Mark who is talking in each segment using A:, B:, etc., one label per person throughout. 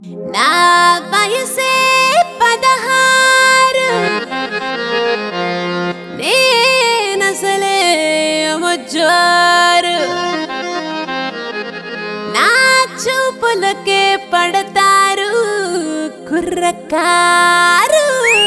A: నా వయసే 16 నేనసలే అమజ్జారు నా చూపులకే పడతారు కుర్రకారు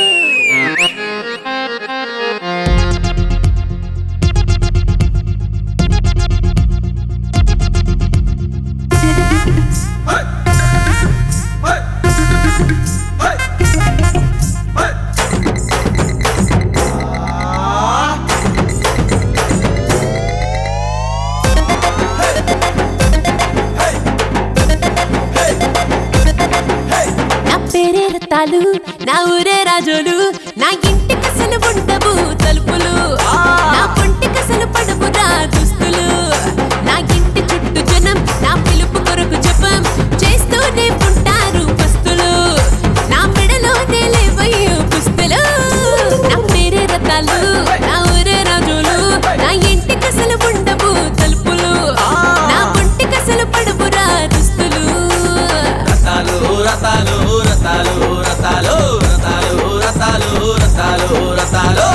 A: నా ఊరే రాజోలు నా ఇంటి కసలు ఉండవు తలుపులు నా పొంటి కసలు పడవురా దుస్తులు నా ఇంటి చుట్టూ జనం నా పిలుపు కొరకు జపం చేస్తూనే ఉంటారు పస్తులు నా మెడలోనే లేవయ్యో పుస్తులు నా పేరే రతాలు నా ఊరే రాజోలు నా ఇంటి కసలు ఉండవు తలుపులు నా పొంటి కసలు పడవురా దుస్తులు
B: రతాలు రతాలు రతాలు రతాలు రతాలు రతాలు రతాలు రతాలు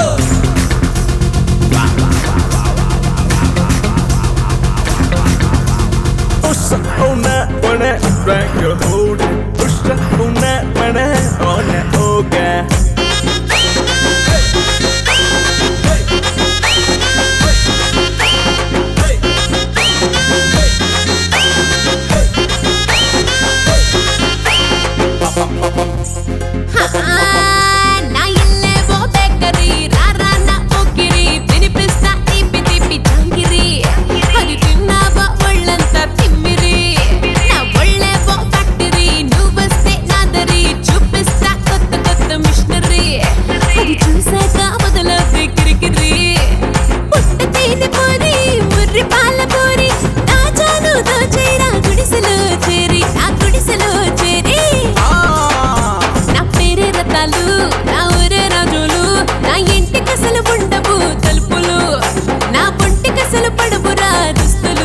C: Push on that one, drag your hold it. Push on that one, on that okay.
A: నా ఇల్లేవో బేకరీ రారా నా పోకిరి తినిపిస్తా తీపి తీపి జాంగిరి అది తిన్నావా ఒళ్ళంతా తిమ్మిరి నా ఒళ్ళేవో ఫ్యాక్టరీ నువ్వొస్తే నాదరి చూపిస్తా కొత్త కొత్త మిషనరీ అది చూసాక మొదలవుతుంది కిరికిరి పుట్ట తేనె పోరి ముర్రి పాల పోరి దాచాను దోచేరా గుడిసెలో చేరి ఆ గుడిసెలో చేరి నా ఊరే రాజులు నా ఇంటి కసలు ఉండవు తలుపులు నా పొంటి కసలు పడవురా దుస్తులు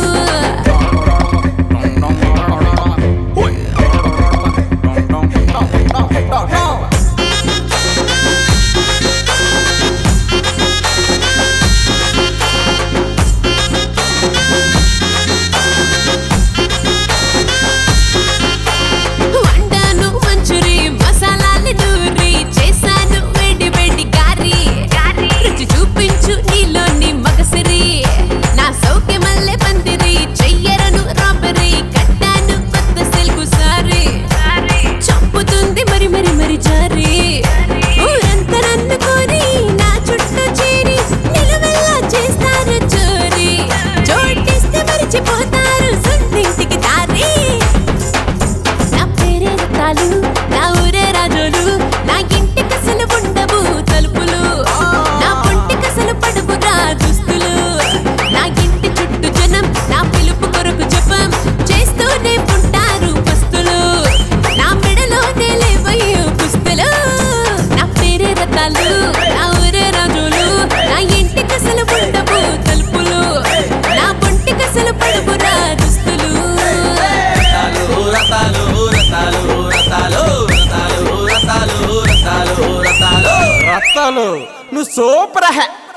A: వండాను మంచూరి మసాలాలు నూరి చేశాను వేడి వేడి గారి రుచి చూపించు నీలోని మగసిరి నా సౌఖ్య మల్లె పందిరి చెయ్యరను రాబరీ కట్టాను కొత్త సెల్గు సారీ చంపుతుంది మరి మరి మరి జారి ఊరంతా నన్ను కోరి నా చుట్టూ చేరి నిలువెల్లా చేస్తారు చోరీ చోటిస్తే మరిచిపోతారు సొంతింటికి దారి నా పేరే రతాలు నా ఊరే రాజోలు నా ఇంటి కసలు ఉండవు తలుపులు నా పొంటి కసలు పడవురా దుస్తులు నా ఇంటి చుట్టూ జనం నా పిలుపు కొరకు జపం చేస్తూనే ఉంటారు పస్తులు నా మెడలోనే లేవయ్యో పుస్తులు నా పేరే రతాలు నా ఊరే రాజోలు నా ఇంటి కసలు ఉండవు తలుపులు నా పొంటి కసలు పడవురా దుస్తులు
B: రతాలు రతాలు రతాలు రతాలు రతాలు రతాలు రతాలు రతాలు
C: రత్తాలు నువ్వు సూపర్ హే